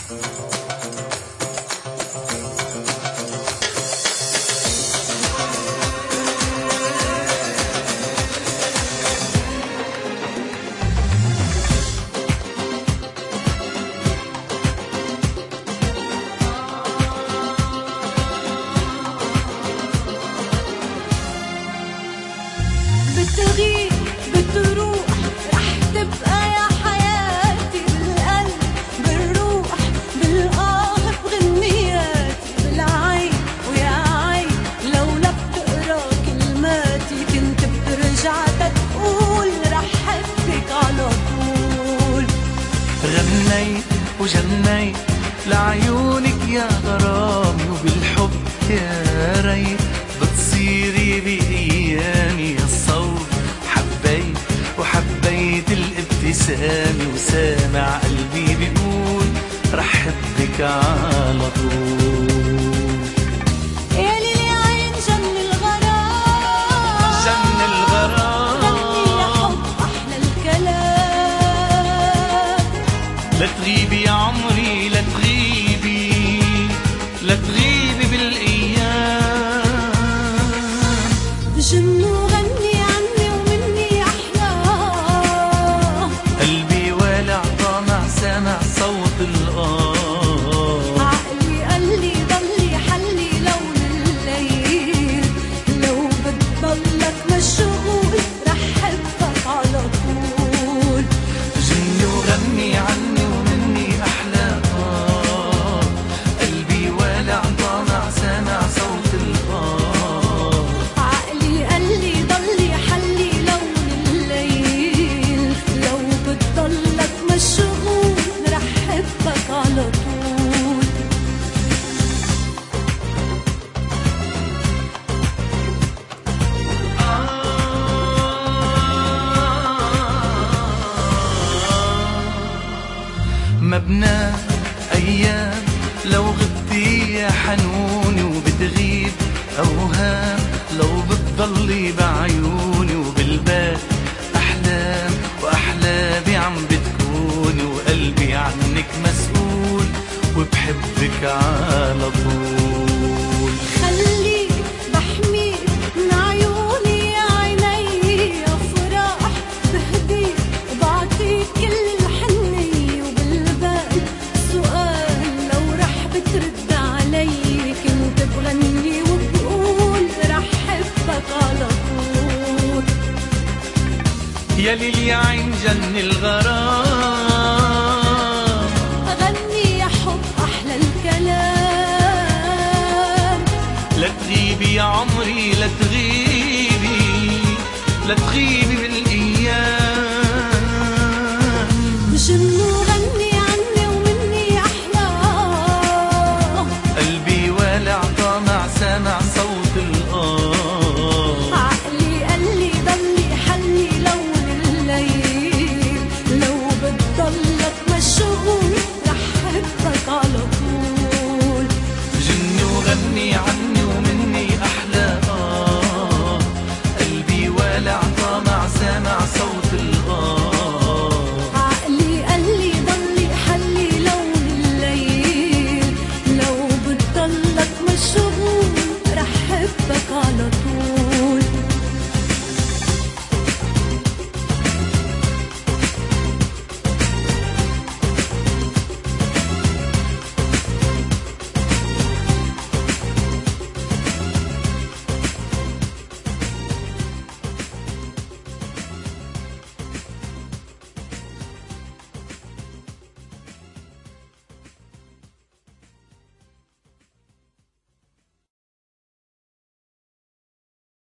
بتغيب بتروح رح تبقى يا حياتي بالقلب بالروح بالآه بغنياتي بالعين ويا عين لولا بتقرا كلماتي كنت بترجع تقول رح حبك على طول. غنيت وجنيت لعيونك يا غرامي وبالحب يا ريت بتصيري بأيامي الصوت. حبيت وحبيت الابتسامة وسامع قلبي بيقول رح حبك على طول. يا ليلي عين جن الغرام جن الغرام غني يا حب أحلى الكلام. لا تغيبي يا عمري لا تغيبي لا تغيبي بالأيام. جن وغني عني ومني أحلى قلبي والع طامع سامع صوت الآه. عقلي قال لي ضلي حلي لون الليل لو بتضلك مشغول رح حبك على طول. جني وغني عني ومني أحلى قلبي والع طامع سامع صوت الآه. عقلي قال لي ضلي حلي لون الليل لو بتضلك مشغول رح حبك على طول. مبنى أيام لو غبتي يا حنوني وبتغيب أوهام لو بتضلي بعيوني وبالبال أحلام وأحلامي عم بتكوني وقلبي عنك مسؤول وبحبك على طول. خليك بحميك من عيوني يا عيني أفراح بهديك وبعطيك كل الحنية وبالبال سؤال لو رح بترد علي كنت بغني وبقول رح حبك على طول. يا ليل يا عين جن الغرام غني يا حب أحلى الكلام. لا تغيبي يا عمري لا تغيبي لا تغيبي